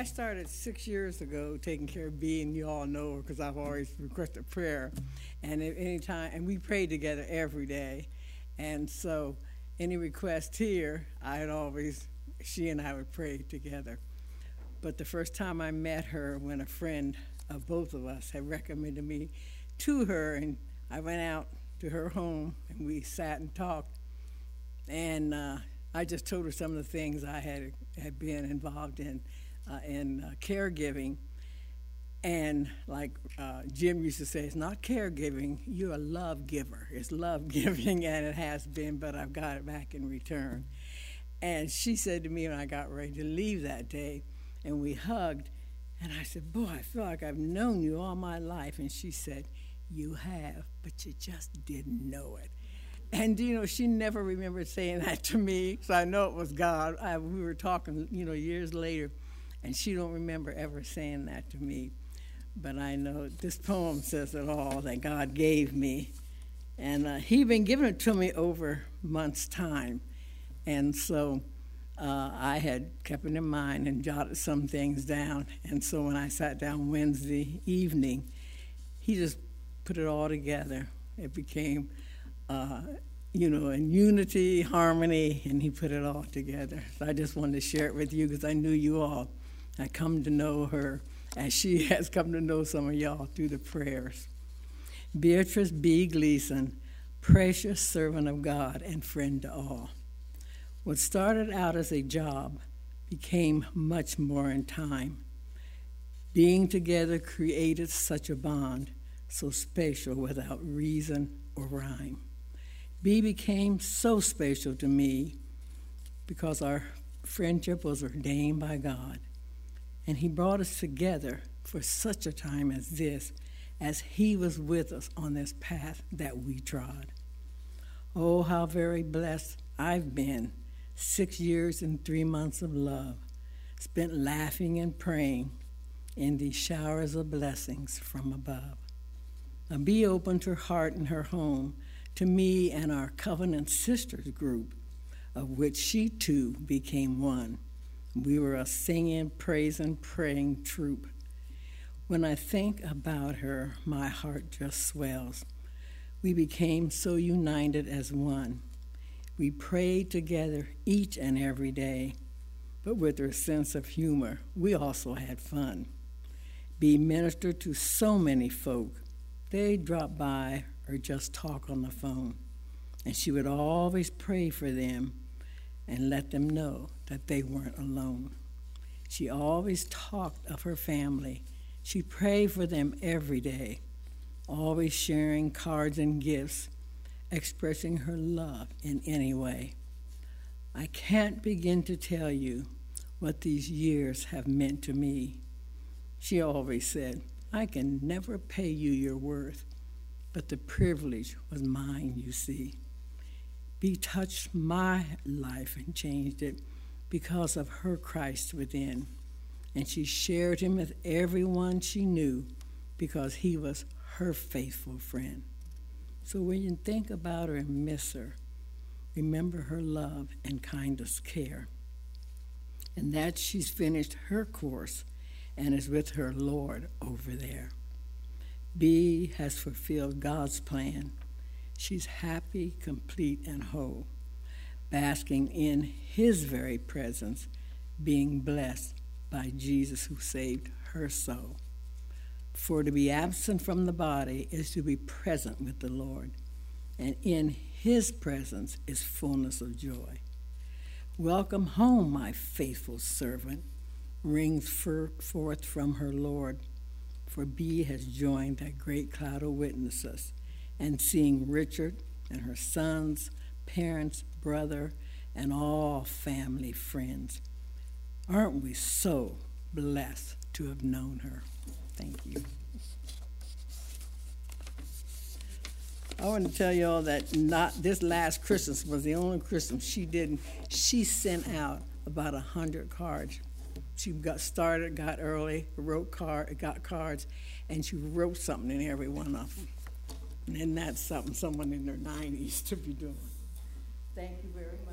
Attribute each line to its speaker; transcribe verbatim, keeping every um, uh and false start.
Speaker 1: I started six years ago taking care of B, and you all know her because I've always requested prayer. And at any time, and we prayed together every day. And so any request here, I'd always, she and I would pray together. But the first time I met her, when a friend of both of us had recommended me to her, and I went out to her home, and we sat and talked. And uh, I just told her some of the things I had had been involved in, uh, in uh, caregiving. And like uh, Jim used to say, it's not caregiving, you're a love giver. It's love giving, and it has been, but I've got it back in return. And she said to me when I got ready to leave that day, and we hugged, and I said, boy, I feel like I've known you all my life. And she said, you have, but you just didn't know it. And, you know, she never remembered saying that to me, so I know it was God. I, we were talking, you know, years later, and she don't remember ever saying that to me. But I know this poem says it all, that God gave me. And uh, he'd been giving it to me over months' time. And so uh, I had kept it in mind and jotted some things down. And so when I sat down Wednesday evening, he just put it all together. It became, uh, you know, in unity, harmony, and he put it all together. So I just wanted to share it with you because I knew you all. I come to know her as she has come to know some of y'all through the prayers. Beatrice B. Gleason, precious servant of God and friend to all. What started out as a job became much more in time. Being together created such a bond, so special without reason or rhyme. B became so special to me because our friendship was ordained by God. And he brought us together for such a time as this, as he was with us on this path that we trod. Oh, how very blessed I've been, six years and three months of love, spent laughing and praying in these showers of blessings from above. Now be opened her heart and her home to me and our Covenant Sisters group, of which she too became one. We were a singing, praising, praying troop. When I think about her, my heart just swells. We became so united as one. We prayed together each and every day, but with her sense of humor, we also had fun. Be ministered to so many folk. They'd drop by or just talk on the phone, and she would always pray for them and let them know that they weren't alone. She always talked of her family. She prayed for them every day, always sharing cards and gifts, expressing her love in any way. I can't begin to tell you what these years have meant to me. She always said, I can never pay you your worth, but the privilege was mine, you see. B touched my life and changed it because of her Christ within. And she shared him with everyone she knew because he was her faithful friend. So when you think about her and miss her, remember her love and kindest care. And that she's finished her course and is with her Lord over there. B has fulfilled God's plan. She's happy, complete, and whole, basking in his very presence, being blessed by Jesus who saved her soul. For to be absent from the body is to be present with the Lord, and in his presence is fullness of joy. Welcome home, my faithful servant, rings forth from her Lord, for B has joined that great cloud of witnesses, and seeing Richard and her sons, parents, brother, and all family friends. Aren't we so blessed to have known her? Thank you. I want to tell you all that not this last Christmas was the only Christmas she didn't. She sent out about a hundred cards. She got started, got early, wrote card, got cards, and she wrote something in every one of them. And that's something someone in their nineties to be doing. Thank you very much.